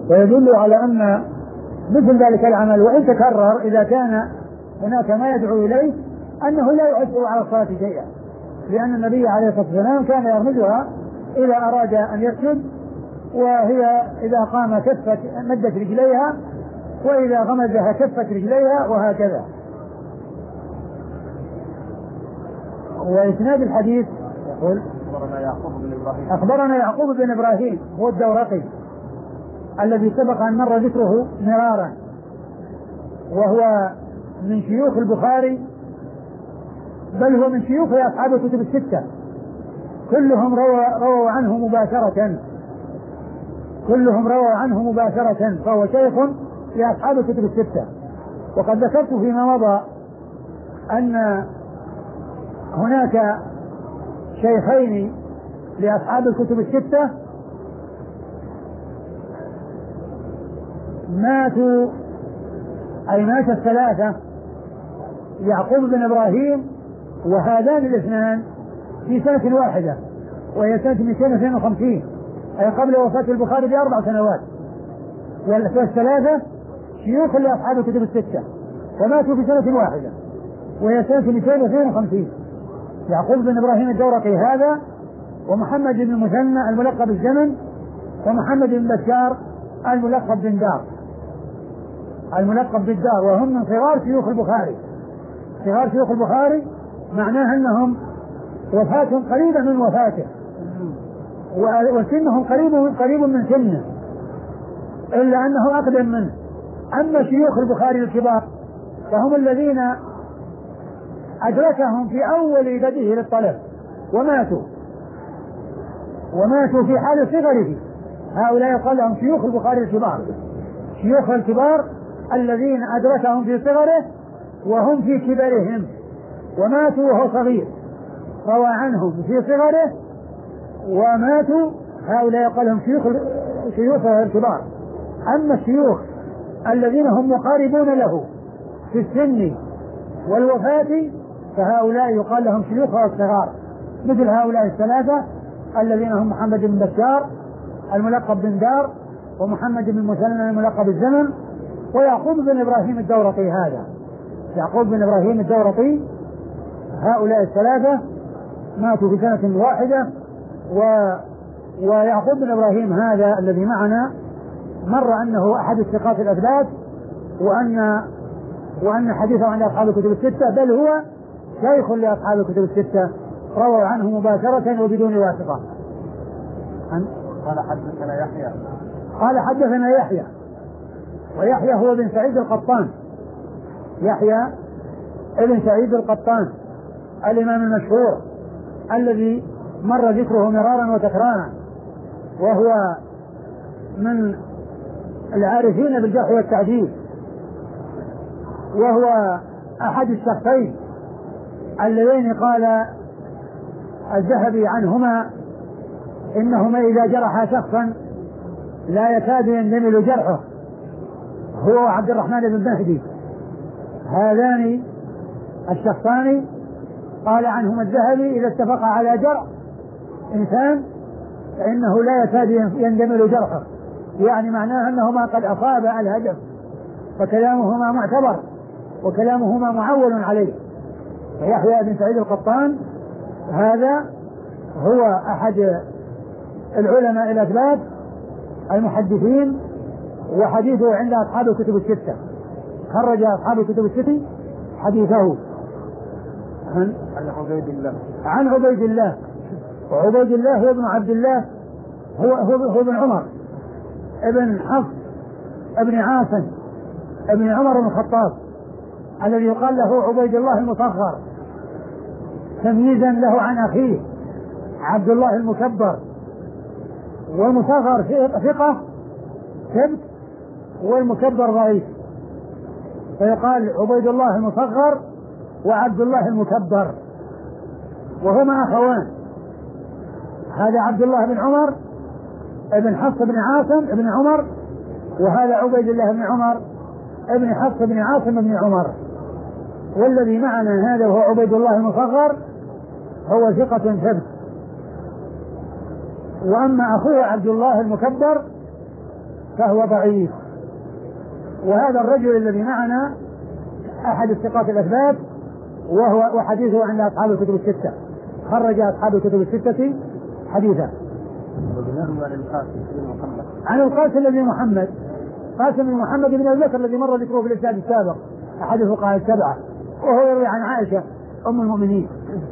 ويدل على أن مثل ذلك العمل وإن تكرر إذا كان هناك ما يدعو إليه أنه لا يؤثر على الصلاة شيئا، لأن النبي عليه الصلاة والسلام كان يرمزها إذا أراد أن يسجد، وهي إذا قام كفت مدت رجليها، وإذا غمزها كفت رجليها، وهكذا. وإسناد الحديث يقول أخبرنا يعقوب بن إبراهيم هو الدورقي الذي سبق أن مر ذكره مرارا، وهو من شيوخ البخاري، بل هو من شيوخ أصحاب الكتب الستة، كلهم رووا عنه مباشرة، فهو شيخ لأصحاب الكتب الستة. وقد ذكرت فيما مضى أن هناك شيخين لأصحاب الكتب الستة ماتوا، أي مات الثلاثة، يعقوب بن إبراهيم وهذان الاثنان في سنة واحدة، وهي سنة 252، أي قبل وفاة البخاري ب4 سنوات. والثلاثة شيوخ لأصحاب الكتب الستة وماتوا في سنة واحدة، وهي سنة 252. يعقوب بن إبراهيم الدورقي هذا، ومحمد بن المثنى الملقب بالزمن، ومحمد بن بشار الملقب بالدار، وهم من صغار شيوخ البخاري. معناه أنهم وفاتهم قريبة من وفاته، وسنهم قريب من سنه، إلا أنه أقدم منه. أما شيوخ البخاري الكبار فهم الذين أدركهم في أول بدءه للطلب وماتوا في حال صغره، هؤلاء يقال لهم شيوخ البخاري الكبار، شيوخ الكبار الذين أدركهم في صغره وهم في كبرهم، وماتوا وهو صغير، روى عنهم في صغره وماتوا، هؤلاء يقال لهم شيوخ الكبار. أما الشيوخ الذين هم مقاربون له في السن والوفاة فهؤلاء يقال لهم شيوخ الصغار، مثل هؤلاء الثلاثة الذين هم محمد بن بشار الملقب بن دار، ومحمد بن المثنى الملقب بالزمن، ويعقوب بن إبراهيم الدورقي هذا. يعقوب بن إبراهيم الدورقي، هؤلاء الثلاثة ماتوا في سنة واحدة. ويعقوب بن إبراهيم هذا الذي معنا مر أنه أحد الثقات الأثبات، وأن حديثه عن أصحاب الكتب الستة، بل هو شيخ لأصحاب الكتب الستة، رووا عنه مباشرة وبدون واسطة. قال حدثنا يحيى، ويحيى هو بن سعيد القطان، يحيى ابن سعيد القطان الإمام المشهور الذي مر ذكره مرارا وتكرارا، وهو من العارفين بالجرح والتعديل، وهو أحد الشخصين اللذين قال الذهبي عنهما إنهما إذا جرح شخصا لا يكاد يندمل جرحه، هو عبد الرحمن بن مهدي. هذان الشخصان قال عنهما الذهبي إذا اتفق على جرح إنسان فإنه لا يكاد يندمل جرحه، يعني معناه أنهما قد أصاب الهدف، فكلامهما معتبر وكلامهما معول عليه. فيحيى بن سعيد القطان هذا هو أحد العلماء الأثبات المحدثين، وحديثه عند أصحاب الكتب الستة، خرج أصحاب الكتب الستة حديثه عن عبيد الله، وعبيد الله هو ابن عبد الله، هو ابن عمر ابن حفص ابن عاصم ابن عمر بن الخطاب، الذي يقال له عبيد الله المصغر، تمييزا له عن أخيه عبد الله المكبر. والمصغر ثقة ثبت، والمكبر ضعيف، فيقال عبيد الله المصغر وعبد الله المكبر، وهما أخوان، هذا عبد الله بن عمر ابن حفص بن عاصم ابن عمر، وهذا عبيد الله بن عمر ابن حفص بن عاصم بن عمر. والذي معنا هذا وهو عبيد الله المصغر هو ثقة ثبت. وأما أخوه عبد الله المكبر فهو ضعيف. وهذا الرجل الذي معنا أحد الثقات الأثبات، وحديثه عند أصحاب الكتب الستة، خرج أصحاب الكتب الستة حديثا. عن القاسم بن محمد، قاسم بن محمد بن أبي بكر الذي مر ذكره في الإسناد السابق، أحد الفقهاء السبعة، وهو يروي عن عائشة أم المؤمنين.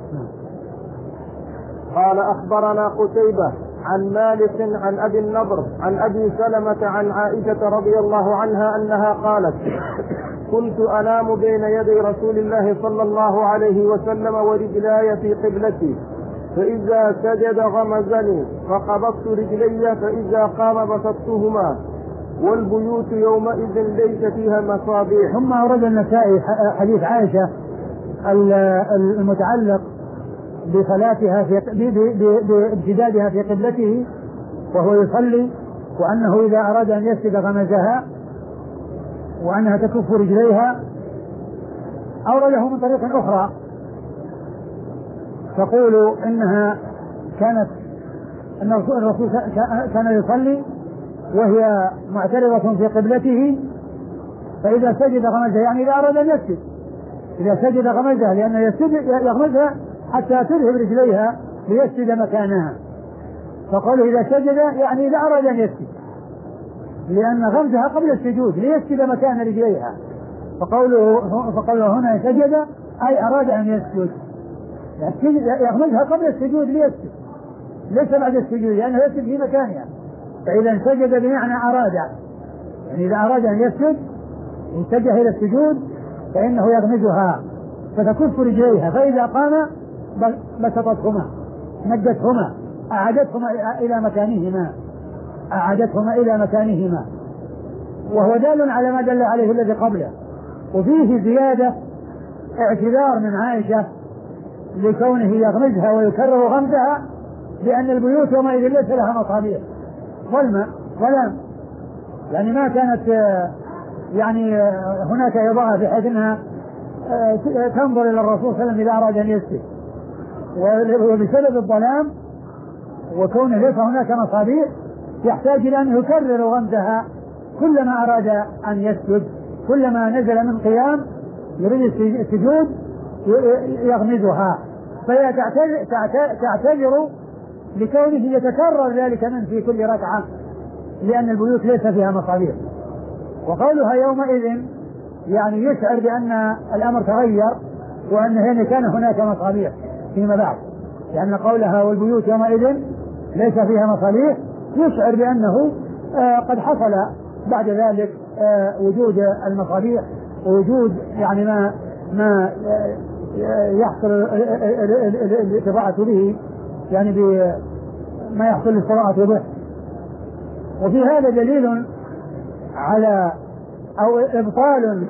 قال أخبرنا قتيبة عن مالك عن أبي النضر عن أبي سلمة عن عائشة رضي الله عنها أنها قالت: كنت أنام بين يدي رسول الله صلى الله عليه وسلم ورجلاي في قبلتي، فإذا سجد غمزني فقبضت رجلي، فإذا قام بسطتهما، والبيوت يومئذ ليس فيها مصابيح. ثم أورد النسائي حديث عائشة المتعلق بصلاتها بامتدادها في قبلته وهو يصلي، وأنه إذا أراد أن يسجد غمزها، وأنها تكف رجليها. أورده من طريق أخرى تقول إنها كانت أن الرسول كان يصلي وهي معترضة في قبلته، فإذا سجد غمزها، يعني إذا أراد أن يسجد، إذا سجد غمزها، لأنه يغمزها حتى تذهب رجليها ليسجد مكانها. فقالوا إذا سجد يعني إذا أراد أن يسجد، لأن غمزها قبل السجود ليسجد مكان رجليها. فقالوا هنا سجد أي أراد أن يسجد، يغمزها قبل السجود ليسجد، ليس بعد السجود، لأنه يسجد في مكانها. فإذا سجد بمعنى أراد، يعني إذا أراد أن يسجد اتجه إلى السجود فإنه يغمزها فتكف رجليها، فإذا قام بسطتهما، مدتهما، أعادتهما إلى مكانهما، وهو دال على ما دل عليه الذي قبله. وفيه زيادة اعتذار من عائشة لكونه يغمزها ويكرر غمزها، لأن البيوت يومئذ ليس لها مصابيح ظلمة ظلام، يعني ما كانت يعني هناك إضاءة بحيث أنها تنظر إلى الرسول صلى الله عليه وسلم إذا أراد أن يسجد، وبسبب الظلام وكونه ليس هناك مصابيح يحتاج إلى أن يكرر غمزها كلما أراد أن يسجد، كلما نزل من قيام يريد السجود يغمزها، فهي تعتذر لكونه يتكرر ذلك من في كل ركعة، لأن البيوت ليس فيها مصابيح. وقولها يومئذ يعني يشعر بأن الأمر تغير، وأن هنا كان هناك مصابيح فيما بعد، لأن قولها والبيوت يومئذ ليس فيها مصابيح يشعر بأنه قد حصل بعد ذلك وجود المصابيح، ووجود يعني ما يحصل الاستضاءة به، يعني بما يحصل الاستضاءة به. وفي هذا دليل على أو إبطال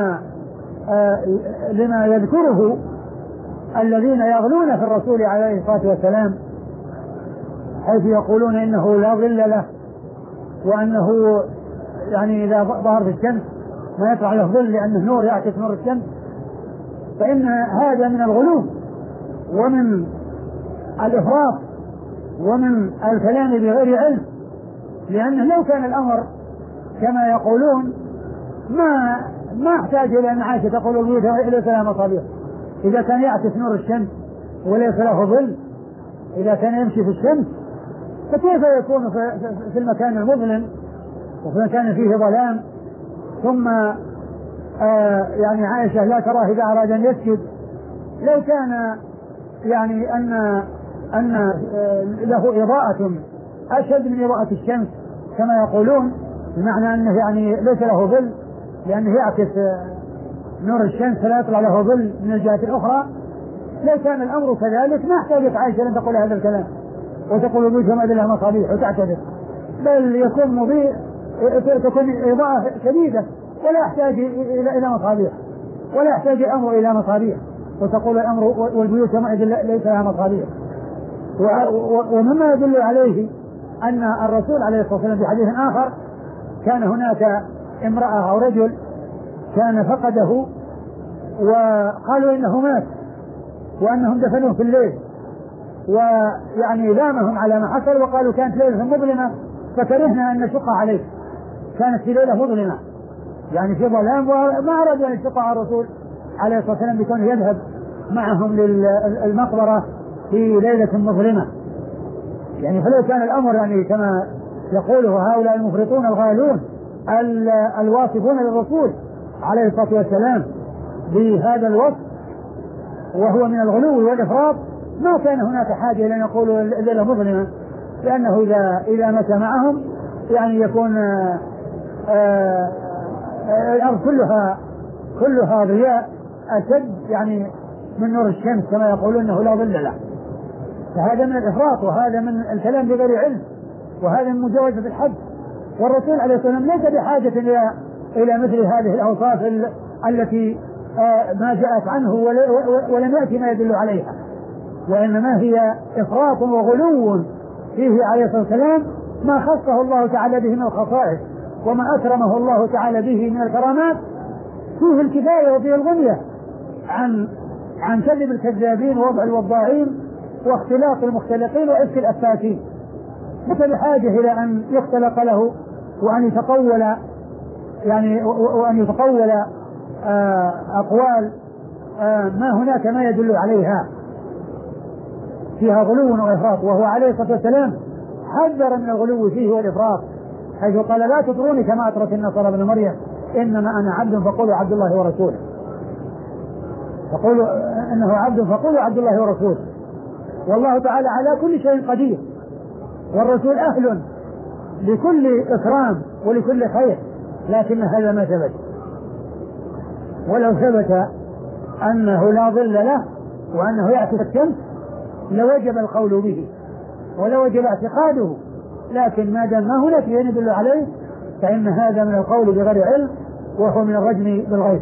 لما يذكره الذين يغلون في الرسول عليه الصلاة والسلام، حيث يقولون إنه لا ظل له، وأنه يعني إذا ظهر في الشمس ما يطلع له ظل لأنه نور يعكس نور الشمس. فإن هذا من الغلو ومن الإفراط ومن الكلام بغير علم، لأنه لو كان الأمر كما يقولون ما احتاج إلى أن عائشة تقول البيوت ليس لها مصابيح، إذا كان يعكس نور الشمس وليس له ظل، إذا كان يمشي في الشمس فكيف يكون في المكان المظلم وفي مكان فيه ظلام؟ ثم يعني عائشة لا تراه إذا أراد أن يسجد. لو كان يعني أن له إضاءة أشد من إضاءة الشمس كما يقولون، بمعنى أنه يعني ليس له ظل لأنه يعكس نور الشمس فلا يطلع له ظل من الجهة الأخرى، لو كان الأمر كذلك ما احتاجت عائشة أن تقول هذا الكلام وتقول البيوت ما لها مصابيح وتعتذر، بل يكون مضيء، تكون إضاءة شديدة ولا يحتاج إلى مصابيح، ولا يحتاج الأمر إلى مصابيح، وتقول الأمر والبيوت ما ليس لها مصابيح. ومما يدل عليه أن الرسول عليه الصلاة والسلام في حديث آخر كان هناك امرأة أو رجل كان فقده وقالوا إنه مات وأنهم دفنوه في الليل، ويعني لامهم على ما حصل وقالوا كانت ليلة مظلمة فكرهنا أن نشق عليه، كانت في ليلة مظلمة يعني في ظلام، وما أرادوا أن يشق على الرسول عليه الصلاة والسلام بكونه يذهب معهم للمقبرة في ليلة مظلمة. يعني فلو كان الأمر يعني كما يقوله هؤلاء المفرطون الغالون الواصفون للرسول عليه الصلاة والسلام بهذا الوصف وهو من الغلو والإفراط، ما كان هناك حاجة إلى أن يقولوا الليلة مظلمة، لأنه إذا مشى معهم يعني يكون الأرض كلها ضياء أشد يعني من نور الشمس كما يقولون أنه لا ظل له. فهذا من الإفراط، وهذا من الكلام بغير علم، وهذا من مجاوزة الحد. والرسول عليه الصلاة والسلام ليس بحاجة إلى مثل هذه الأوصاف التي ما جاءت عنه ولم يأتي ما يدل عليها، وإنما هي إفراط وغلو فيه عليه الصلاة والسلام ما خصه الله تعالى به من الخصائص وما أكرمه الله تعالى به من الكرامات، فيه الكفاية وفيه الغنية عن كذب الكذابين ووضع الوضاعين واختلاط المختلقين وإفك الأفاكين. ليس بحاجة إلى أن يختلق له وأن يتقول يعني وأن يتقول أقوال ما هناك ما يدل عليها فيها غلو وإفراط. وهو عليه الصلاة والسلام حذر من الغلو فيه والإفراط، حيث قال لا تطروني كما أطرت النصارى ابن مريم إنما أنا عبد فقولوا عبد الله ورسوله، فقولوا إنه عبد فقولوا عبد الله ورسوله. والله تعالى على كل شيء قدير، والرسول أهل لكل إكرام ولكل خير، لكن هذا ما ثبت. ولو ثبت أنه لا ظل له وأنه يعكس الشمس لوجب القول به ولوجب اعتقاده، لكن ما دام ما هناك شيء يدل عليه فإن هذا من القول بغير علم وهو من الرجم بالغيب.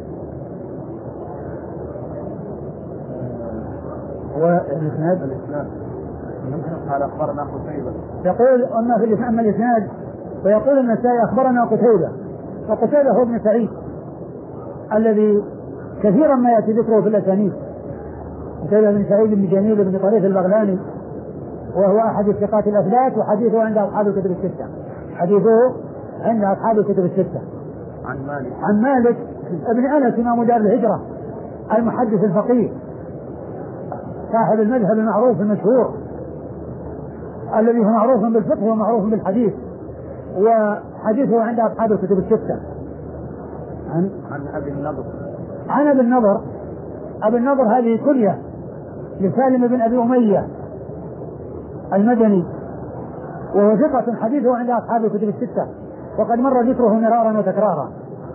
والإسناد قال أخبرنا قتيبة، يقول أما في الإسناد ويقول النسائي أخبرنا قتيبة، وقتيبة هو ابن سعيد الذي كثيرا ما يأتي ذكره في الأسانيد، قتيبة بن سعيد بن جميل بن طريف البغلاني، وهو أحد الثقات الأثبات، وحديثه عند أصحاب الكتب الستة، حديثه عند أصحاب الكتب الستة. عن مالك ابن أنس إمام دار الهجرة المحدث الفقيه صاحب المذهب المعروف المشهور الذي هو معروف بالفقه ومعروف بالحديث، وحديثه عند أصحاب الكتب الستة. عن أبي النضر. عن أبي النضر. أبي النضر هذه كنية لسالم بن أبي أمية المدني، وهو ثقة حديثه عند أصحاب الكتب الستة، وقد مر ذكره مرارا وتكرارا.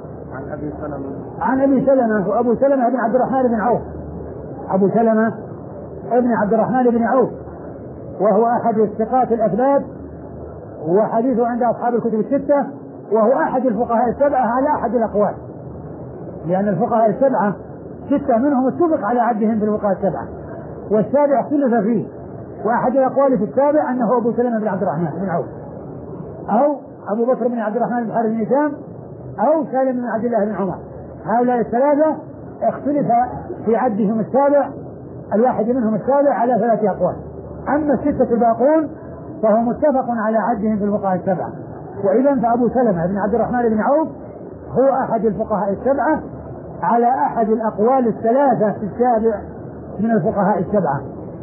عن أبي سلمة، وأبو سلمة بن عبد الرحمن بن عوف، أبو سلمة ابن عبد الرحمن بن عوف، وهو أحد الثقات الأثبات، وحديثه عند أصحاب الكتب الستة، وهو أحد الفقهاء السبعة على أحد الأقوال، لأن الفقهاء السبعة ستة منهم اتفق على عدهم في الفقهاء السبعة، والسابع اختلف فيه، وأحد الأقوال في السابع أنه أبو سلمة بن عبد الرحمن بن عوف، أو أبو بكر بن عبد الرحمن بن حارث بن هشام، أو سالم بن عبد الله بن عمر. هؤلاء الثلاثة اختلف في عدهم السابع، الواحد منهم السابع على 3 أقوال. أما الستة الباقون فهو متفق على عدهم في الفقهاء السبعة. وإذا فأبو سلمة بن عبد الرحمن بن عوف هو أحد الفقهاء السبعة على أحد الأقوال الثلاثة في السابع من الفقهاء السبعة.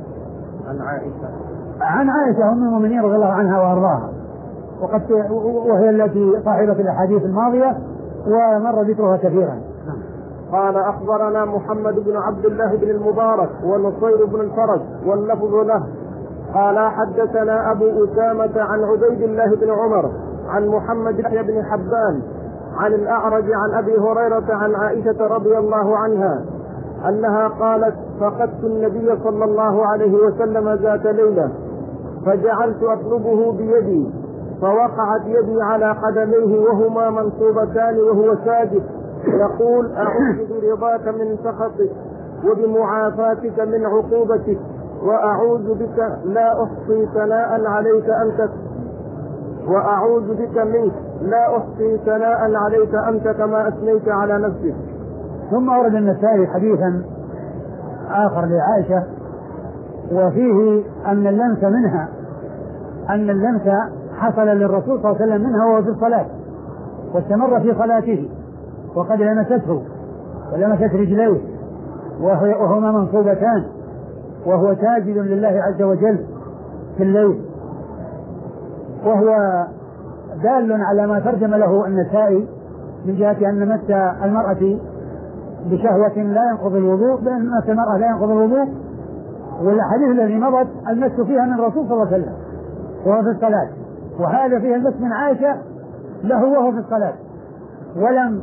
عن عائشة أم المؤمنين رضي الله عنها وأرضاها، وهي التي صاحبة الأحاديث الماضية ومر ذكرها كثيرا. قال أخبرنا محمد بن عبد الله بن المبارك ونصير بن الفرج واللفظ له قال حدثنا أبو أسامة عن عبيد الله بن عمر عن محمد بن حبان عن الأعرج عن أبي هريرة عن عائشة رضي الله عنها أنها قالت فقدت النبي صلى الله عليه وسلم ذات ليلة فجعلت أطلبه بيدي فوقعت يدي على قدميه وهما منصوبتان وهو ساجد يقول أعوذ برضاك من سخطك وبمعافاتك من عقوبتك وأعوذ بك لا أحصي ثناء عليك أنت وأعوذ بك منك لا أحصي ثناء عليك أنت كما أثنيت على نفسك. ثم أورد النسائي حديثا آخر لعائشة وفيه أن اللمس حصل للرسول صلى الله عليه وسلم منها وهو في الصلاة، واستمر في صلاته وقد لمسته ولمست رجليه وهما منصوبتان وهو ساجد لله عز وجل في الليل، وهو دال على ما ترجم له النسائي من جهة أن مس المرأة بشهوة لا ينقض الوضوء، بأن مس المرأة لا ينقض الوضوء، والحديث الذي مضت المس فيها من الرسول صلى الله عليه وسلم وهو في الصلاة، وهذا فيه المس من عائشة له وهو في الصلاة ولم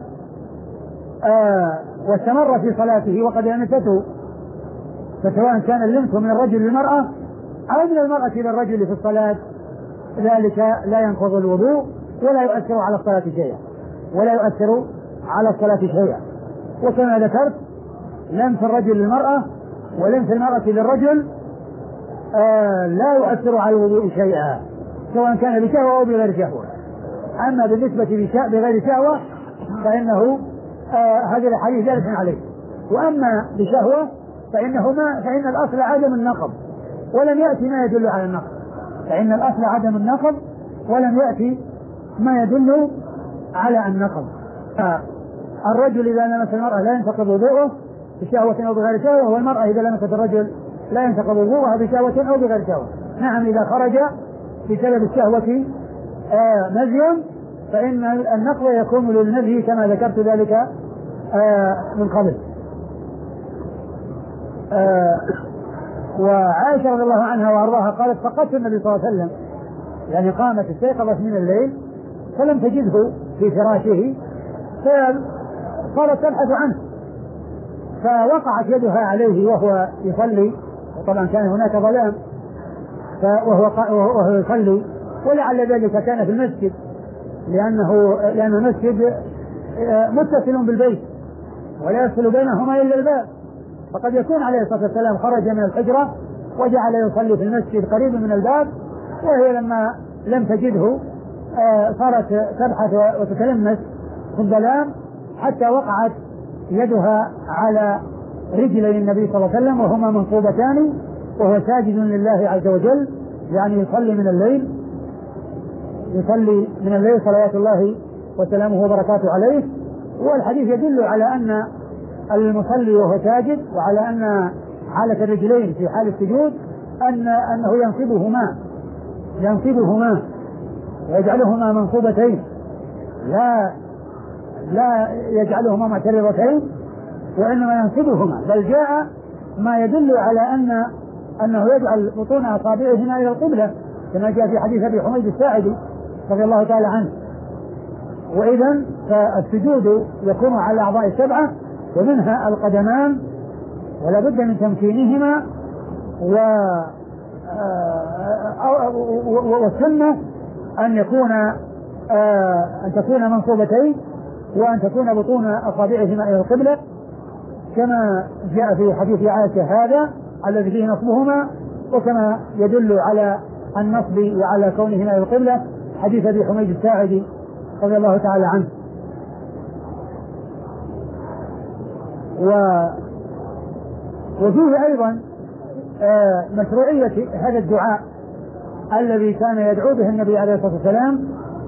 واستمر في صلاته وقد لمسته، فسواء كان اللمس من الرجل للمرأة أو من المرأة إلى الرجل في الصلاة ذلك لا ينقض الوضوء ولا يؤثر على الصلاة شيئا وكما ذكرت لمس الرجل للمرأة ولمس المرأة للرجل لا يؤثر على الوضوء شيئا سواء كان بشهوة أو بغير شهوة. أما بالنسبة بغير شهوة فإنه هذا الحديث جالس عليه، وأما بشهوة فإن الأصل عدم النقض ولم يأتي ما يدل على النقض، فإن الأصل عدم النقض ولم يأتي ما يدل على النقض. الرجل إذا لمس المرأة لا ينتقض وضوءه بشهوة أو بغير شهوة، والمرأة إذا لمست الرجل لا ينتقض وضوءها بشهوة أو بغير شهوة. نعم إذا خرج بسبب الشهوة نزي فإن النقض يكون للنزي كما ذكرت ذلك من قبل. وعائشة رضي الله عنها وأرضاها قالت فقدت النبي صلى الله عليه وسلم، يعني قامت استيقظت من الليل فلم تجده في فراشه فصارت تبحث عنه، فوقعت يدها عليه وهو يصلي، وطبعا كان هناك ظلام وهو يصلي، ولعل ذلك كان في المسجد لأن المسجد متصل بالبيت ولا يصل بينهما إلا الباب، فقد يكون عليه الصلاة والسلام خرج من الحجرة وجعل يصلي في المسجد قريب من الباب، وهي لما لم تجده صارت تبحث وتتلمس في الظلام حتى وقعت يدها على رجلي النبي صلى الله عليه وسلم وهما منصوبتان وهو ساجد لله عز وجل، يعني يصلي من الليل صلوات الله وسلامه وبركاته عليه. والحديث يدل على أن المصلي وهو ساجد وعلى أن حالة الرجلين في حال السجود أنه ينصبهما ويجعلهما منصوبتين لا يجعلهما معترضتين وإنما ينصبهما، بل جاء ما يدل على أنه يجعل بطون أصابعهما إلى القبلة كما جاء في حديث أبي حميد الساعدي رضي الله تعالى عنه. وإذن فالسجود يكون على الأعضاء السبعة ومنها القدمان ولا بد من تمكينهما، والسنة أن تكون منصوبتين وأن تكون بطون أصابعهما إلى القبلة كما جاء في حديث عائشة هذا الذي فيه نصبهما، وكما يدل على النصب وعلى كونهما إلى القبلة حديث أبي حميد الساعدي رضي الله تعالى عنه. وفيه أيضا مشروعية هذا الدعاء الذي كان يدعو به النبي عليه الصلاة والسلام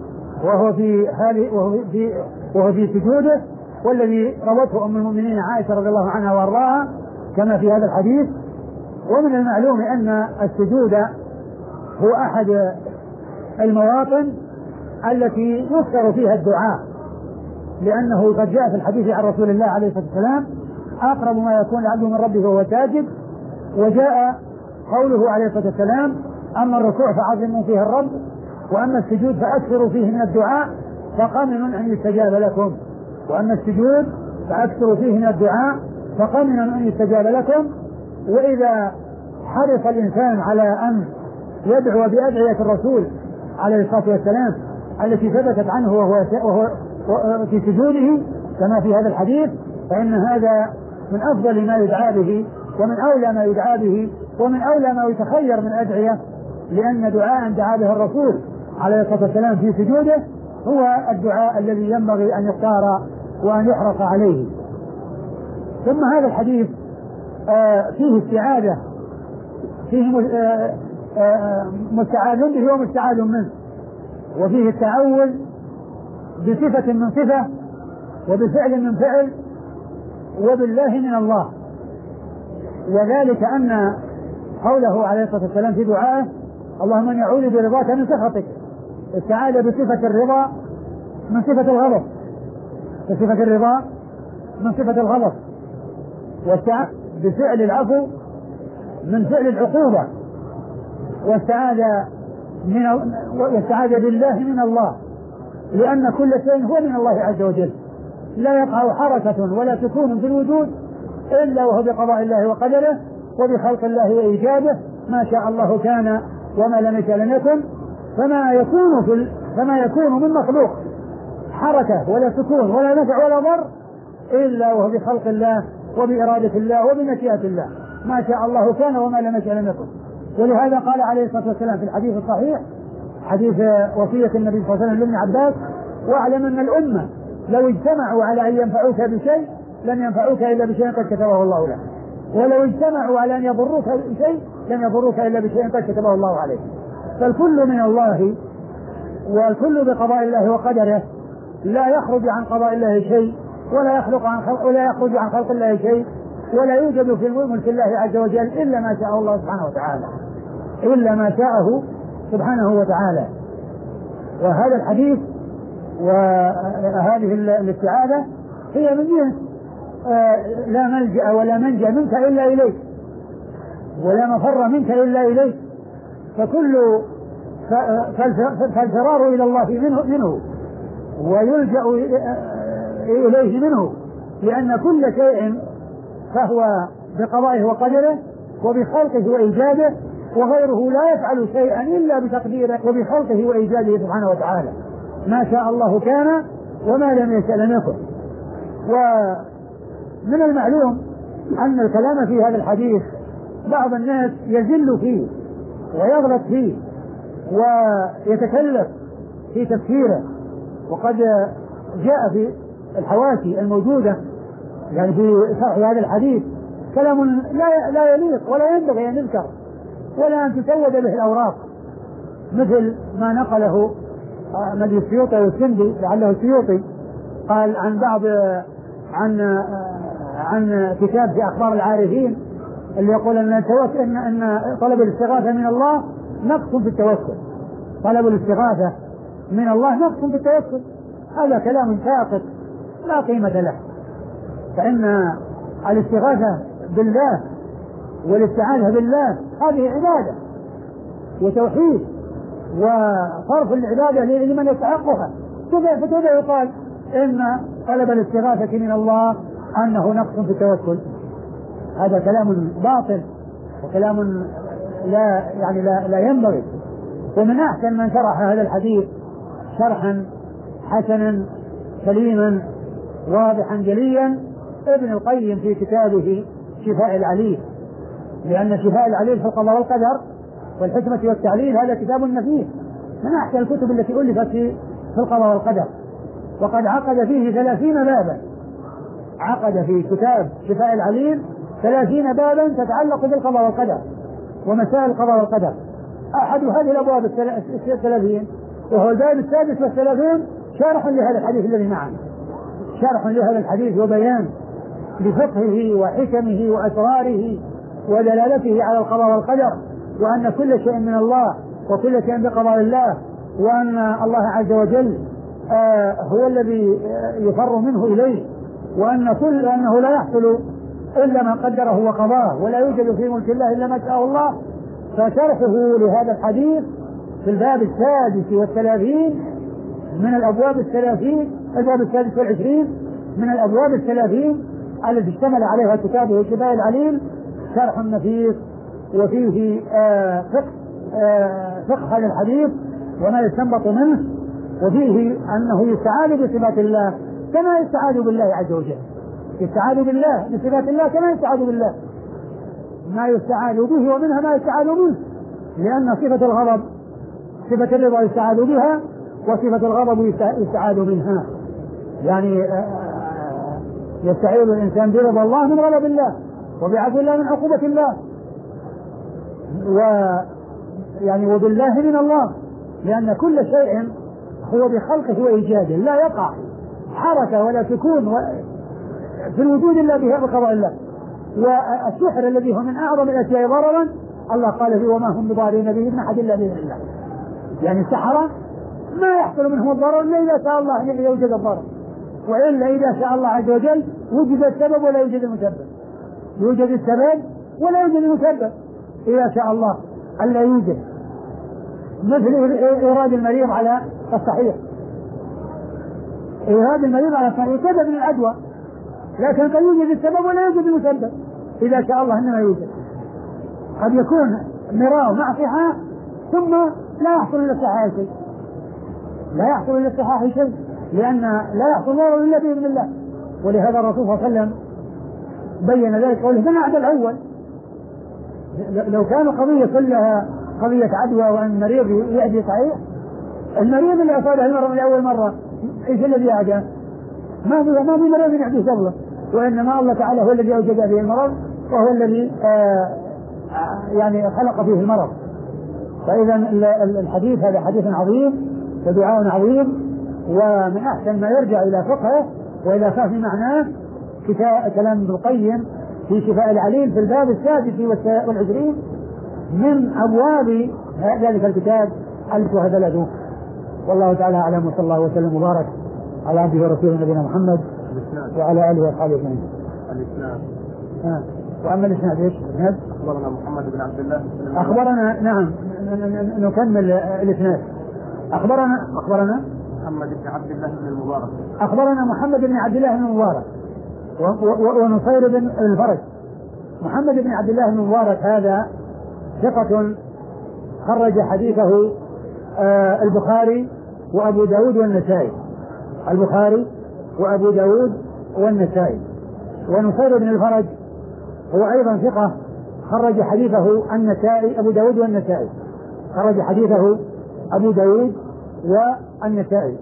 وهو في سجوده، والذي روته أم المؤمنين عائشة رضي الله عنها وأرضاها كما في هذا الحديث. ومن المعلوم أن السجود هو أحد المواطن التي يذكر فيها الدعاء، لأنه قد جاء في الحديث عن رسول الله عليه الصلاة والسلام أقرب ما يكون العبد من ربه وهو ساجد، وجاء قوله عليه الصلاة والسلام أما الركوع فعظموا فيه الرب وأما السجود فأكثروا فيه من الدعاء فقمن أن يستجاب لكم، وأما السجود فأكثروا فيه من الدعاء فقمن أن يستجاب لكم. وإذا حرص الإنسان على أن يدعو بأدعية الرسول عليه الصلاة والسلام التي ثبتت عنه وهو في سجوده كما في هذا الحديث، فإن هذا من أفضل ما يدعى به ومن أولى ما يدعى به ومن أولى ما يتخير من أدعية، لأن دعاء دعا به الرسول عليه الصلاة والسلام في سجوده هو الدعاء الذي ينبغي أن يختار وأن يحرص عليه. ثم هذا الحديث فيه استعاذة، فيه مستعاذ به ومستعاذ منه، وفيه التعوذ بصفة من صفة وبفعل من فعل وبالله من الله. وذلك أن قوله عليه الصلاة والسلام في دعائه اللهم إني أعوذ برضاك من سخطك استعاذ بصفة الرضا من صفة الغضب، بصفة الرضا من صفة الغضب، واستعاذ بفعل العفو من فعل العقوبة، واستعاذ بالله من الله، لأن كل شيء هو من الله عز وجل، لا يقع حركة ولا سكون في الوجود إلا وهو بقضاء الله وقدره وبخلق الله وإيجاده، ما شاء الله كان وما لم يشأ لم يكن. فما يكون من مخلوق حركة ولا سكون ولا نفع ولا ضر إلا وهو بخلق الله وبإرادة الله وبمشيئة الله، ما شاء الله كان وما لم يشأ لم يكن. ولهذا قال عليه الصلاة والسلام في الحديث الصحيح، حديث وصية النبي صلى الله عليه وسلم لابن عباس: واعلم أن الأمة لو اجتمعوا على أن ينفعوك بشيء لن ينفعوك إلا بشيء قد كتبه الله لك، ولو اجتمعوا على أن يضروك بشيء لن يضروك إلا بشيء قد كتبه الله عليك. فالكل من الله والكل بقضاء الله وقدره، لا يخرج عن قضاء الله شيء ولا يخرج عن خلق الله شيء، ولا يوجد في ملك الله عز وجل إلا ما شاء الله سبحانه وتعالى، إلا ما شاءه سبحانه وتعالى. وهذا الحديث وهذه الاستعاذة هي من جنس لا ملجأ ولا منجأ منك إلا إليك، ولا مفر منك إلا إليك، فالفرار إلى الله منه ويلجأ إليه منه، لأن كل شيء فهو بقضائه وقدره وبخلقه وإيجاده، وغيره لا يفعل شيئا إلا بتقديره وبخلقه وإيجاده سبحانه وتعالى، ما شاء الله كان وما لم يشأ لم يكن. ومن المعلوم أن الكلام في هذا الحديث بعض الناس يزل فيه ويغلط فيه ويتكلف في تفسيره، وقد جاء في الحواشي الموجودة يعني في شرح هذا الحديث كلام لا يليق ولا ينبغي أن يذكر ولا أن تسود به الأوراق، مثل ما نقله مجلس السيوطي والسندي لعله السيوطي قال عن بعض عن كتاب في أخبار العارفين اللي يقول أن طلب الاستغاثة من الله نقص في التوكل، طلب الاستغاثة من الله نقص في التوكل. هذا كلام ساقط لا قيمة له، فإن الاستغاثة بالله والاستعانة بالله هذه عبادة وتوحيد وصرف العبادة لمن يستحقها، فكذا يقال إن طلب الاستغاثة من الله أنه نقص في التوكل. هذا كلام باطل وكلام لا ينبغي. ومن أحسن من شرح هذا الحديث شرحا حسنا سليما واضحا جليا ابن القيم في كتابه شفاء العليل، لأن شفاء العليل في القضاء والقدر والحكمة والتعليل هذا كتاب نفيس من أحسن الكتب التي ألفت في القضاء والقدر، وقد عقد فيه 30 بابا، عقد في كتاب شفاء العليل 30 بابا تتعلق بالقضاء والقدر ومسائل القضاء والقدر. أحد هذه الأبواب 30 وهو الباب 36 شرح لهذا الحديث الذي معنا، شرح لهذا الحديث وبيان لفقهه وحكمه وأسراره ودلالته على القضاء والقدر، وأن كل شيء من الله وكل شيء بقضاء الله، وأن الله عز وجل هو الذي يفر منه إليه، وأنه لا يحصل إلا ما قدره وقضاه، ولا يوجد في ملك الله إلا ما شاء الله. فشرحه لهذا الحديث في الباب 36 من الأبواب 30، الباب 26 من الأبواب 30 التي اشتمل عليها كتابه شفاء العليل، شرح نفيس وفيه فقه هذا الحديث وما يستنبط منه، وفيه أنه يستعاذ بصفات الله كما يستعاذ بالله عز وجل، يستعاذ بالله بصفات الله كما يستعاذ بالله، ما يستعاذ به ومنها ما يستعاذ منه، لأن صفة الغضب صفة الرضا يستعاذ بها وصفة الغضب يستعاذ منها، يعني يستعيذ الإنسان برضا الله من غضب الله وبعفو الله من عقوبة الله، وبالله من الله، لأن كل شيء هو بخلقه وإيجاده، لا يقع حركة ولا سكون في الوجود إلا بقضاء الله. والسحر الذي هو من أعظم الأشياء ضررا الله قال فيه وما هم بضارين به من أحد إلا بإذن الله. يعني السحرة ما يحصل منهم الضرر إلا إذا شاء الله أن يوجد الضرر، وإلا إذا شاء الله عز وجل وجد السبب ولا يوجد المسبب، يوجد السبب ولا يوجد المسبب إذا شاء الله ألا يوجد. مثل إيراد المريض على الصحيح، إيراد المريض على الصحيح سبب من العدوى، لكن قد يوجد السبب ولا يوجد المسبب إذا شاء الله إنما يوجد. قد يكون مراه مع صحة ثم لا يحصل للصحة شيء، لا يحصل للصحة شيء، لأن لا يحصل ضرر إلا بإذن الله. ولهذا الرسول صلى الله عليه وسلم بين ذلك قوله من عدا الأول. لو كان قضية كلها قضية عدوى وأن المريض يعدي صحيح، المريض اللي أصابه المرض من أول مرة إيش الذي أعداه؟ ما في مريض يعدي قبله، وإنما الله تعالى هو الذي أوجد به المرض وهو الذي يعني خلق فيه المرض. فإذا الحديث هذا حديث عظيم ودعاء عظيم، ومن أحسن ما يرجع إلى فقهه وإلى فهم معناه كلام ابن القيم في شفاء العليل في الباب 26 من أبواب ذلك الكتاب 1003. والله تعالى أعلم، وصلى الله وسلم وبارك على عبده ورسوله نبينا محمد وعلى آله وأصحابه أجمعين. الإسناد. وأما الإسناد إيش؟ أخبرنا محمد بن عبد الله. أخبرنا نعم نكمل الإسناد. أخبرنا محمد بن عبد الله بن المبارك. أخبرنا محمد بن عبد الله بن المبارك ونصير بن الفرج. محمد بن عبد الله بن المبارك هذا ثقة خرج حديثه البخاري وأبو داود والنسائي، البخاري وأبو داود والنسائي. ونصير بن الفرج هو أيضا ثقة خرج حديثه النسائي، أبو داود والنسائي، خرج حديثه أبو داود والنسائي.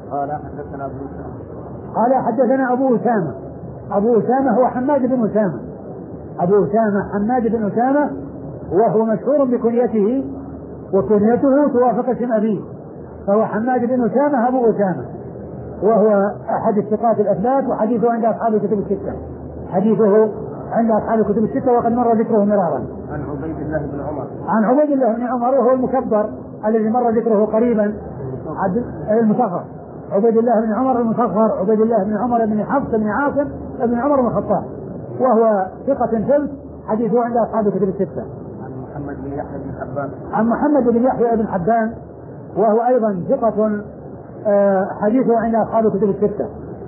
قال حدثنا أبو أسامة. أبو أسامة هو حماد بن أسامة، أبو أسامة حماد بن أسامة، وهو مشهور بكنيته وكنيته توافق اسم أبيه، فهو حماد بن أسامة أبو أسامة، وهو أحد الثقات الأثبات، وحديثه عند أصحاب الكتب الستة، حديثه عند أصحاب الكتب الستة وقد مر ذكره مرارا. عن عبيد الله بن عمر. عن عبيد الله بن عمر وهو المكبر الذي مر ذكره قريبا، المصغر، عبيد الله بن عمر المصغر، عبيد الله بن عمر بن حفص بن عاصم بن عمر بن الخطاب، وهو ثقة ثبت، حديثه عند أصحاب الكتب الستة. عن محمد بن يحيى بن حبان. عن محمد بن يحيى بن حبان وهو أيضا ثقة حديثه عند أصحاب الكتب الستة.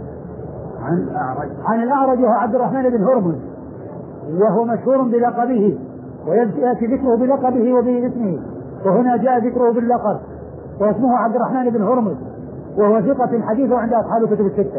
عن الأعرج وهو عبد الرحمن بن هرمز، وهو مشهور بلقبه، ويأتي ذكره بلقبه وباسمه، وهنا جاء ذكره باللقب، واسمه عبد الرحمن بن هرمز، وهو ثقة حديثه عند أصحاب الكتب الستة.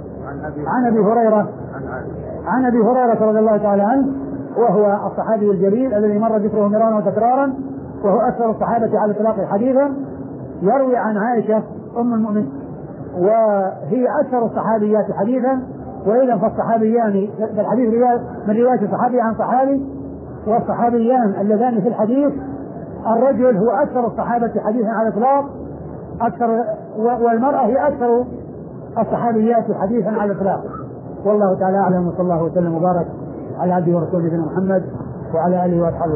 عن أبي هريرة رضي الله تعالى عنه، وهو الصحابي الجليل الذي مر ذكره مرارا وتكرارا، وهو أكثر الصحابة على الإطلاق حديثا، يروي عن عائشة أم المؤمنين، وهي أكثر الصحابيات حديثا، وإذا فالصحابيان بالحديث من رواية صحابي عن صحابي، والصحابيان اللذان في الحديث الرجل هو أكثر الصحابة حديثا على الإطلاق، والمرأة هي أكثر الصحابيات حديثا على الإطلاق. والله تعالى أعلم، وصلى الله وسلم وبارك على عبده ورسوله نبينا محمد وعلى آله وأصحابه.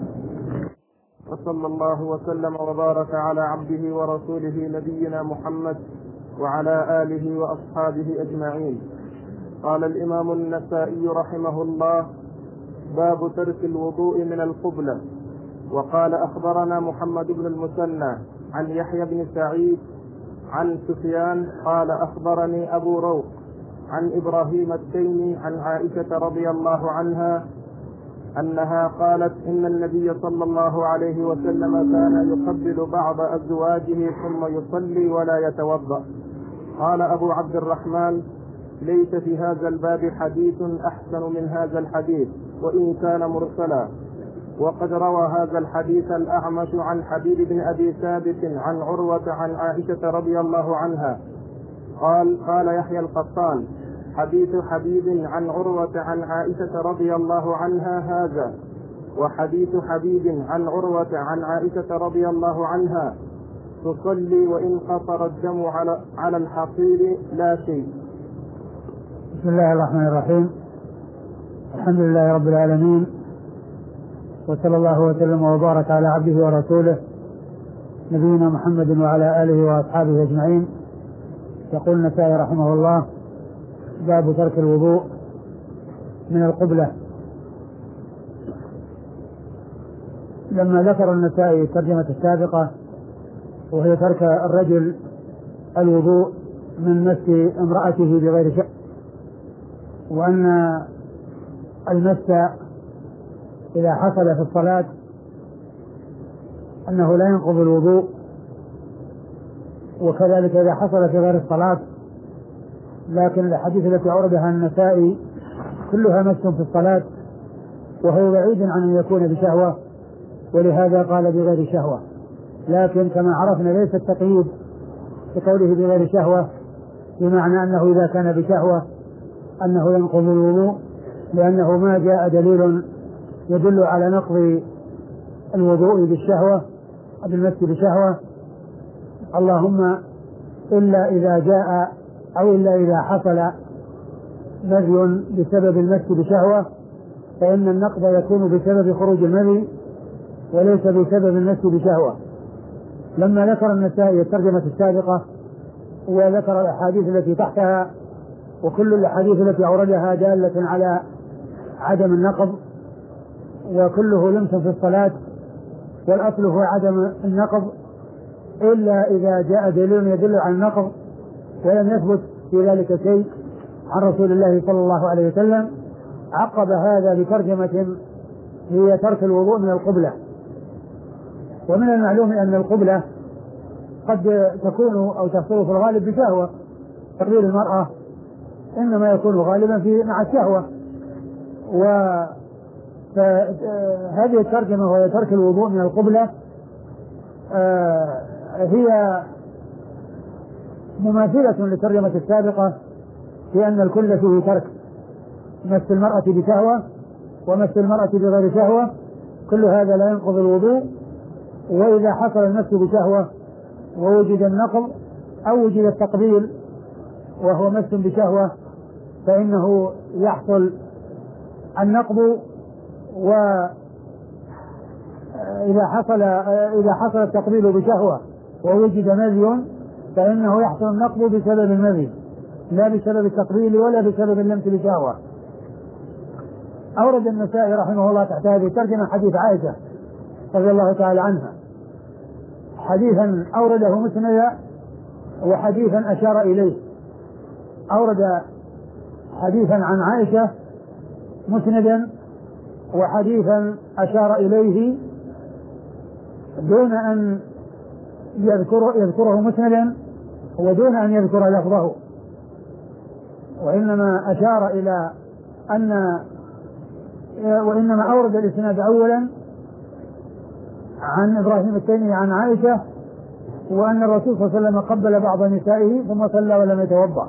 وصلى الله وسلم وبارك على عبده ورسوله نبينا محمد وعلى آله وأصحابه أجمعين. قال الإمام النسائي رحمه الله: باب ترك الوضوء من القبلة. وقال أخبرنا محمد بن المثنى عن يحيى بن سعيد عن سفيان قال أخبرني أبو روح عن إبراهيم التيمي عن عائشة رضي الله عنها أنها قالت: إن النبي صلى الله عليه وسلم كان يقبل بعض أزواجه ثم يصلي ولا يتوضأ. قال أبو عبد الرحمن: ليس في هذا الباب حديث أحسن من هذا الحديث وإن كان مرسلا. وقد روى هذا الحديث الأعمش عن حبيب بن أبي ثابت عن عروة عن عائشة رضي الله عنها. قال يحيى القطان: حديث حبيب عن عروة عن عائشة رضي الله عنها هذا، وحديث حبيب عن عروة عن عائشة رضي الله عنها تصلي وإن قطر الدم على الحصير لا شيء. بسم الله الرحمن الرحيم. الحمد لله رب العالمين، وصلى الله وسلم وبارك على عبده ورسوله نبينا محمد وعلى آله وأصحابه أجمعين. يقول النسائي رحمه الله: باب ترك الوضوء من القبلة. لما ذكر النسائي الترجمة السابقة وهي ترك الرجل الوضوء من مس امرأته بغير شأن، وأن المس إذا حصل في الصلاة أنه لا ينقض الوضوء، وكذلك إذا حصل في غير الصلاة، لكن الحديث التي أوردها النسائي كلها مس في الصلاة، وهو بعيد عن أن يكون بشهوة، ولهذا قال بغير شهوة. لكن كما عرفنا ليس التقييد بقوله بغير شهوة بمعنى أنه إذا كان بشهوة أنه ينقض الوضوء، لأنه ما جاء دليل يدل على نقض الوضوء بالشهوة بالمس بشهوة، اللهم إلا إذا جاء أو إلا إذا حصل مذي بسبب المس بشهوة، فإن النقض يكون بسبب خروج المذي وليس بسبب المس بشهوة. لما ذكر النسائي الترجمة السابقة وذكر الأحاديث التي تحتها، وكل الأحاديث التي أوردها دالة على عدم النقض، وكله لمس في الصلاة، والأصل هو عدم النقض إلا إذا جاء دليل يدل على النقض، ولم يثبت في ذلك شيء عن رسول الله صلى الله عليه وسلم. عقب هذا بترجمة هي ترك الوضوء من القبلة. ومن المعلوم أن القبلة قد تكون أو تحصل في الغالب بشهوة، تقبيل المرأة إنما يكون غالبا مع الشهوة. فهذه الترجمة وهي ترك الوضوء من القبلة هي مماثلة للترجمة السابقة في أن الكل فيه ترك مس المرأة بشهوة ومس المرأة بغير شهوة، كل هذا لا ينقض الوضوء. وإذا حصل المس بشهوة ووجد النقض أو وجد التقبيل وهو مس بشهوة فإنه يحصل النقض. وإذا حصل التقبيل بشهوة ووجد مذي فإنه يحصل النقض بسبب المذي لا بسبب التقبيل ولا بسبب اللمس بشهوة. أورد النسائي رحمه الله تحت هذه الترجمة حديث عائشة رضي الله تعالى عنها، حديثا أورده مسندا وحديثا أشار إليه. أورد حديثا عن عائشة مسندا وحديثا أشار إليه دون أن يذكره مسندا ودون أن يذكر لفظه، وإنما أورد الإسناد أولا عن إبراهيم التيمي عن عائشة، وأن الرسول صلى الله عليه وسلم قبل بعض نسائه ثم صلى ولم يتوضأ،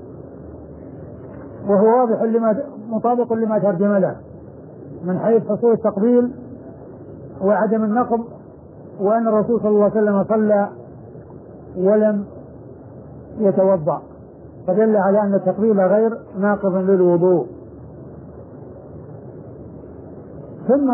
وهو واضح مطابق لما ترجم له من حيث حصول التقبيل وعدم النقض، وأن الرسول صلى الله عليه وسلم صلى ولم يتوضأ، فدل على أن التقبيل غير ناقض للوضوء. ثم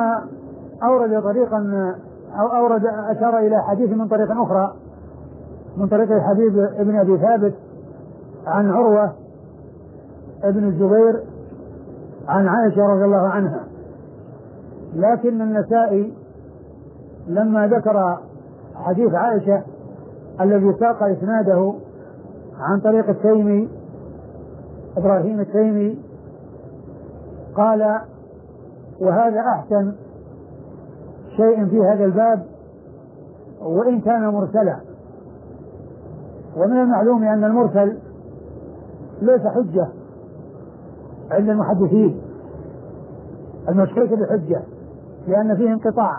أشار إلى حديث من طريق أخرى من طريق الحبيب ابن أبي ثابت عن عروة ابن الزبير عن عائشة رضي الله عنها. لكن النسائي لما ذكر حديث عائشة الذي ساق إسناده عن طريق التيمي إبراهيم التيمي قال: وهذا أحسن شيء في هذا الباب وإن كان مرسلا. ومن المعلوم أن المرسل ليس حجة عند المحدثين، المشكلة بحجة لأن فيه انقطاع.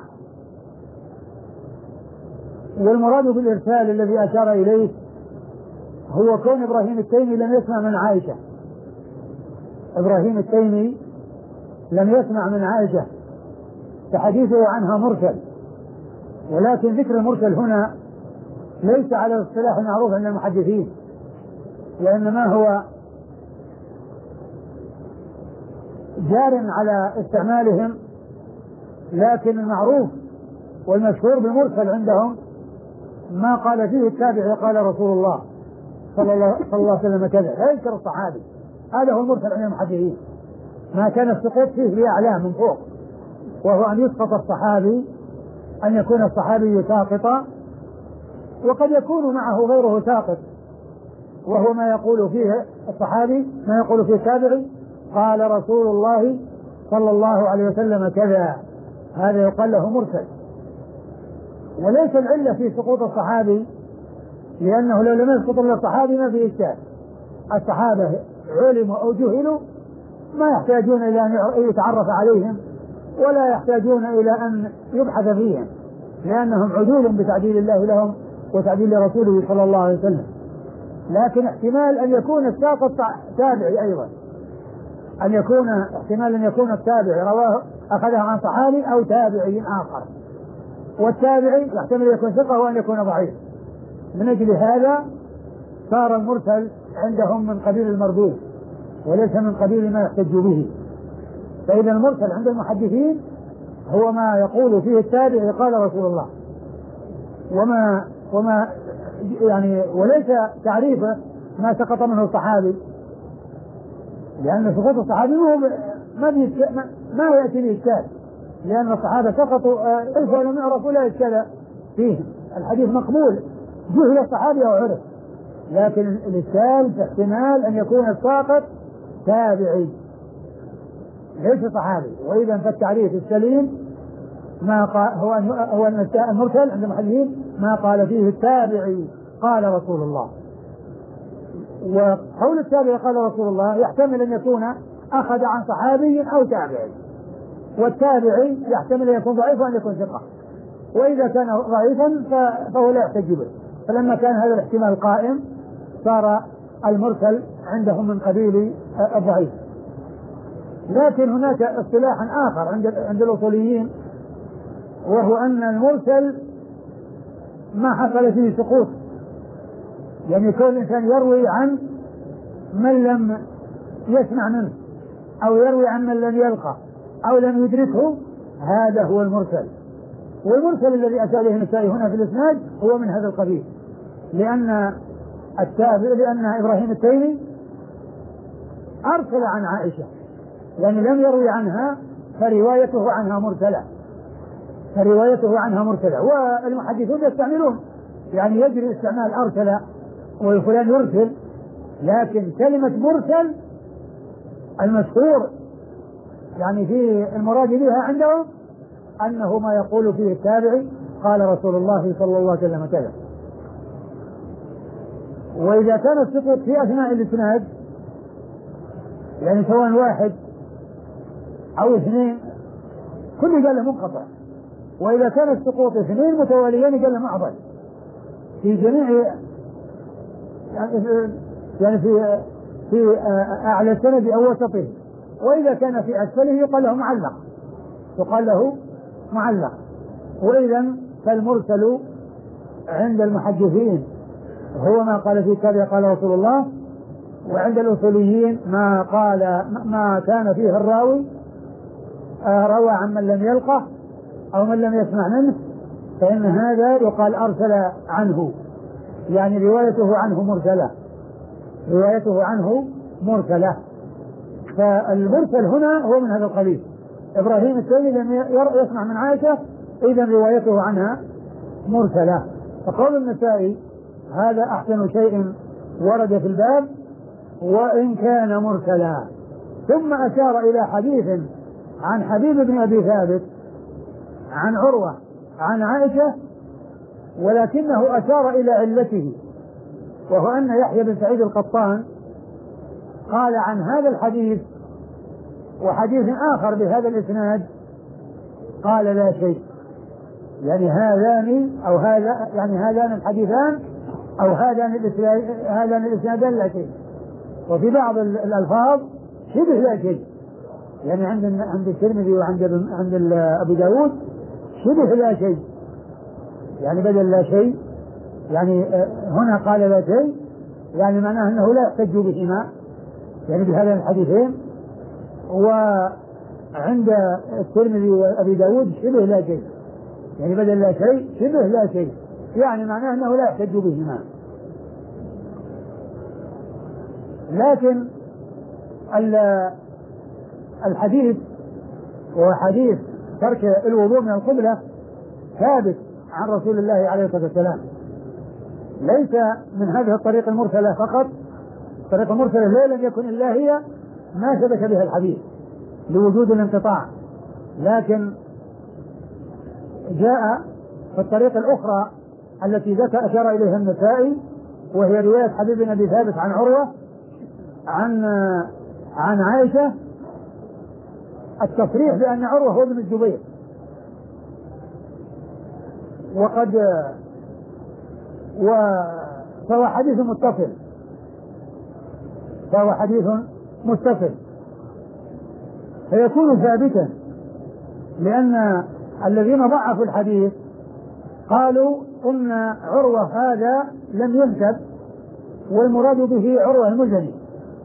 والمراد بالإرسال الذي أشار إليه هو كون إبراهيم التيمي لم يسمع من عائشة. إبراهيم التيمي لم يسمع من عائشة فحديثه عنها مرسل، ولكن ذكر المرسل هنا ليس على الاصطلاح المعروف عند المحدثين، وإنما هو جار على استعمالهم، لكن المعروف والمشهور بالمرسل عندهم ما قال فيه التابعي قال رسول الله صلى الله عليه وسلم كذا، لا يذكر الصحابي. هذا هو المرسل عند المحدثين، ما كان السقوط فيه لأعلاه من فوق، وهو أن يسقط الصحابي، أن يكون الصحابي ساقطا، وقد يكون معه غيره ساقط، وهو ما يقول فيه الصحابي ما يقول فيه التابعي قال رسول الله صلى الله عليه وسلم كذا، هذا يقال له مرسل. وليس العلة في سقوط الصحابي، لأنه لو لم يسقط إلا الصحابي ما فيه إشكال، الصحابة علموا أو جهلوا ما يحتاجون إلى أن يتعرف عليهم، ولا يحتاجون إلى أن يبحث فيهم، لأنهم عدول بتعديل الله لهم وتعديل رسوله صلى الله عليه وسلم. لكن احتمال أن يكون الساقط تابعي أيضا، احتمال أن يكون التابعي رواه أخذه عن صحابي أو تابعي آخر، والتابعي يحتمل أن يكون ثقة وأن يكون ضعيف. من أجل هذا صار المرسل عندهم من قبيل المردود وليس من قبيل ما يحتج به. فإذا المرسل عند المحدثين هو ما يقول فيه التابعي قال رسول الله، وما يعني وليس تعريفه ما سقط منه الصحابي، لأن سقوط الصحابي ما يأتي بإشكال، لأن الصحابة سقطوا ولم يعرفوا لا إشكال فيه، الحديث مقبول جهل الصحابي أو عرف، لكن الإشكال في احتمال أن يكون الساقط تابعي ليس صحابي. وإذا فالتعريف السليم ما قال هو المرسل عند المحدثين ما قال فيه التابعي قال رسول الله. وقول التابعي قال رسول الله يحتمل أن يكون أخذ عن صحابي أو تابعي، والتابعي يحتمل أن يكون ضعيف وأن يكون ثقة، وإذا كان ضعيفا فهو لا يحتج به. فلما كان هذا الاحتمال قائم صار المرسل عندهم من قبيل الضعيف. لكن هناك اصطلاح آخر عند الأصوليين، وهو أن المرسل ما حصل فيه سقوط، يعني كل إنسان يروي عن من لم يسمع منه أو يروي عن من لم يلقى أو لم يدركه، هذا هو المرسل. والمرسل الذي أتى به النسائي هنا في الإسناد هو من هذا القبيل، لأن إبراهيم التيمي أرسل عن عائشة، يعني لم يروي عنها فروايته عنها مرسلة. والمحدثون يستعملون، يعني يجري استعمال أرسل وفلان يرسل، لكن كلمة مرسل المشهور يعني في المراد بها عندهم أنه ما يقول فيه التابعي قال رسول الله صلى الله عليه وسلم كذا. وإذا كان السقوط في أثناء الإسناد، يعني سواء واحد أو اثنين كل قال منقطع، وإذا كان السقوط اثنين متواليين قال معضل في جميع، يعني في أعلى السند أو وسطه، وإذا كان في أسفله يقال له معلق. وإذا فالمرسل عند المحدثين هو ما قال في كذا قال رسول الله، وعند الأصوليين ما كان فيه الراوي روى عن من لم يلقه أو من لم يسمع منه، فإن هذا يقال أرسل عنه، يعني روايته عنه مرسلة. فالمرسل هنا هو من هذا القبيل. إبراهيم التيمي لم يسمع من عائشة، إذن روايته عنها مرسلة. فقول النسائي هذا أحسن شيء ورد في الباب وإن كان مرسلا. ثم أشار إلى حديث عن حبيب بن أبي ثابت عن عروة عن عائشة، ولكنه أشار إلى علته، وهو أن يحيى بن سعيد القطان قال عن هذا الحديث وحديث آخر بهذا الإسناد قال لا شيء، يعني هذان الحديثان أو هذان الإسنادان لا شيء. وفي بعض الألفاظ شبه لا شيء، يعني عند الترمذي وعند أبي داود شبه لا شيء، يعني بدل لا شيء يعني هنا قال لا شيء، يعني معناه أنه لا يحتج بهما، يعني بهذين الحديثين. وعند الترمذي وأبي داود شبه لا شيء، يعني بدل لا شيء شبه لا شيء، يعني معناه أنه لا يحتج بهما. لكن الحديث وحديث ترك الوضوء من القبلة ثابت عن رسول الله عليه الصلاة والسلام، ليس من هذه الطريق المرسلة فقط. الطريق المرسلة لا لم يكن إلا هي ما ثبت بها الحديث لوجود الانقطاع، لكن جاء في الطريق الأخرى التي أشار إليها النسائي، وهي رواية حبيب بن أبي ثابت عن عروة عن عائشة، التصريح بأن عروة هو ابن الزبير. فهو حديث متصل، فيكون ثابتا، لأن الذين ضعفوا الحديث قالوا إن عروة هذا لم ينسب والمراد به عروة المزني،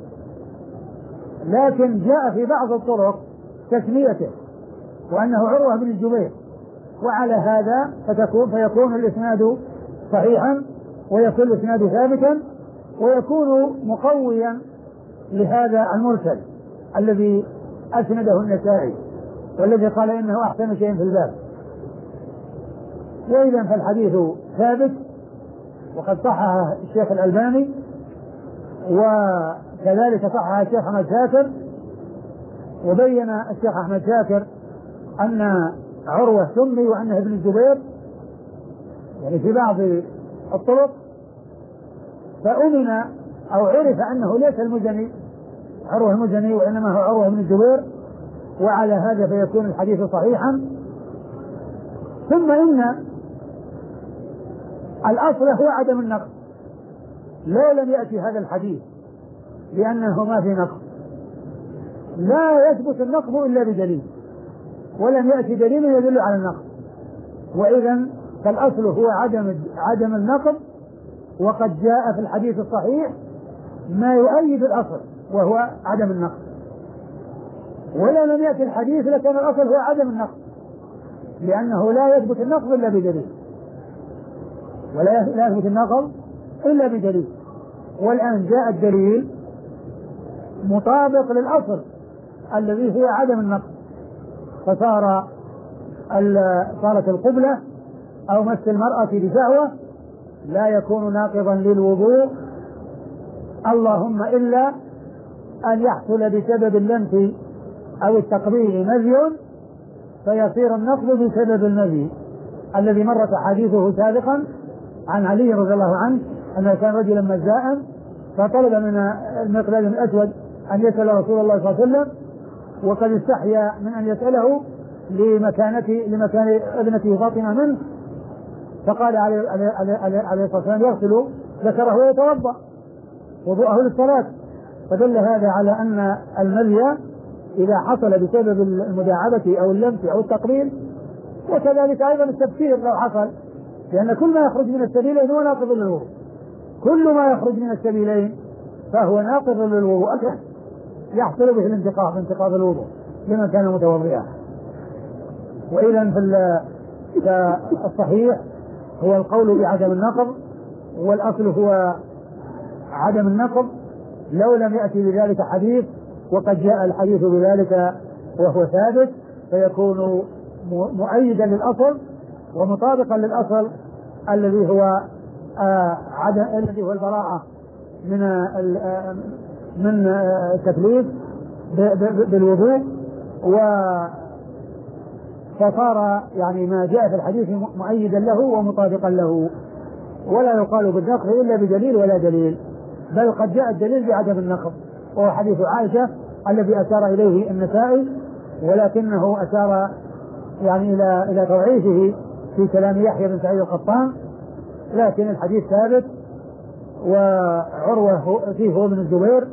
لكن جاء في بعض الطرق تسميته وأنه عروة بن الزبير، وعلى هذا فيكون الإسناد صحيحا ويكون الإسناد ثابتا ويكون مقويا لهذا المرسل الذي أسنده النسائي والذي قال إنه أحسن شيء في الباب. وإذا فالحديث ثابت، وقد صححه الشيخ الألباني، وكذلك صححه الشيخ أحمد شاكر، وبين الشيخ أحمد شاكر أن عروة سمي وأنه ابن الزبير يعني في بعض الطرق، فأمن أو عرف أنه ليس المزني عروة المزني وإنما هو عروة بن الزبير، وعلى هذا فيكون الحديث صحيحا. ثم إن الأصل هو عدم النقص، لو لم يأتي هذا الحديث لأنه ما في نقص، لا يثبت النقص إلا بدليل، ولم يأتي دليل يدل على النقص، وإذا فالأصل هو عدم النقص، وقد جاء في الحديث الصحيح ما يؤيد الأصل وهو عدم النقص، ولا لم يأتي الحديث لكان الأصل هو عدم النقص، لأنه لا يثبت النقص إلا بدليل، ولا يثبت النقص إلا بدليل. والآن جاء الدليل مطابق للأصل الذي هو عدم النقص، صارت القبلة أو مس المرأة بشهوة لا يكون ناقضا للوضوء، اللهم إلا أن يحصل بسبب اللمس أو التقبيل مذي فيصير النقض بسبب المذي الذي مرت حديثه سابقا عن علي رضي الله عنه أنه كان رجلا مزاء فطلب من المقداد الأسود أن يسأل رسول الله صلى الله عليه وسلم، وقد استحيا من أن يسأله لمكان ابنته فاطمة منه، فقال عليه الصلاة والسلام يغسل ذكره ويتوضأ وضوءه للصلاة، فدل هذا على أن المذي إذا حصل بسبب المداعبة أو اللمس أو التقبيل، وكذلك أيضا التبشير لو حصل، لأن كل ما يخرج من السبيلين هو ناقض للوضوء، كل ما يخرج من السبيلين فهو ناقض للوضوء يحصل به انتقاض الوضوء لمن كان متوضئا. وإذا فالصحيح هو القول بعدم النقض، والأصل هو عدم النقض لو لم يأتي بذلك حديث، وقد جاء الحديث بذلك وهو ثابت فيكون مؤيدا للأصل ومطابقا للأصل الذي هو الذي هو البراءة من التكليف بالوضوء، فصار يعني ما جاء في الحديث مؤيدا له ومطابقا له، ولا يقال بالنقض إلا بدليل ولا دليل، بل قد جاء الدليل بعدم النقض وهو حديث عائشة الذي أشار إليه النسائي، ولكنه أشار يعني إلى توعيثه في كلام يحيى بن سعيد القطان، لكن الحديث ثابت وعروة فيه هو ابن الزبير،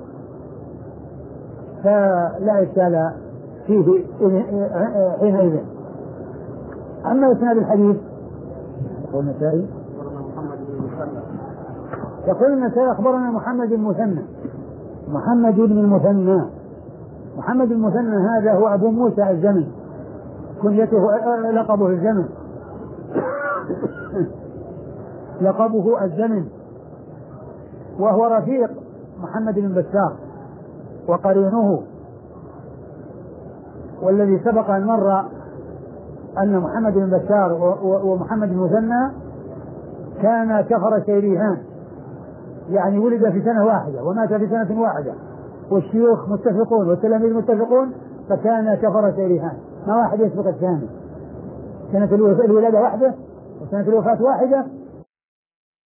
فلا إشكال فيه حينئذ. أما إسناد الحديث يقول النسائي محمد بن مسلم يقول النسائي أخبرنا محمد المثنى. محمد بن المثنى، محمد المثنى هذا هو أبو موسى الزمن، كنيته لقبه الزمن، لقبه الزمن، وهو رفيق محمد بن بشار وقرينه. والذي سبق أن مر أن محمد بن بشار ومحمد المثنى كان كفر شيريهان، يعني ولد في سنة واحدة ومات في سنة واحدة، والشيوخ متفقون والتلاميذ متفقون، فكان كفر شيريهان، ما واحد يسبق الثاني، سنة الولادة واحدة وسنة الوفاة واحدة،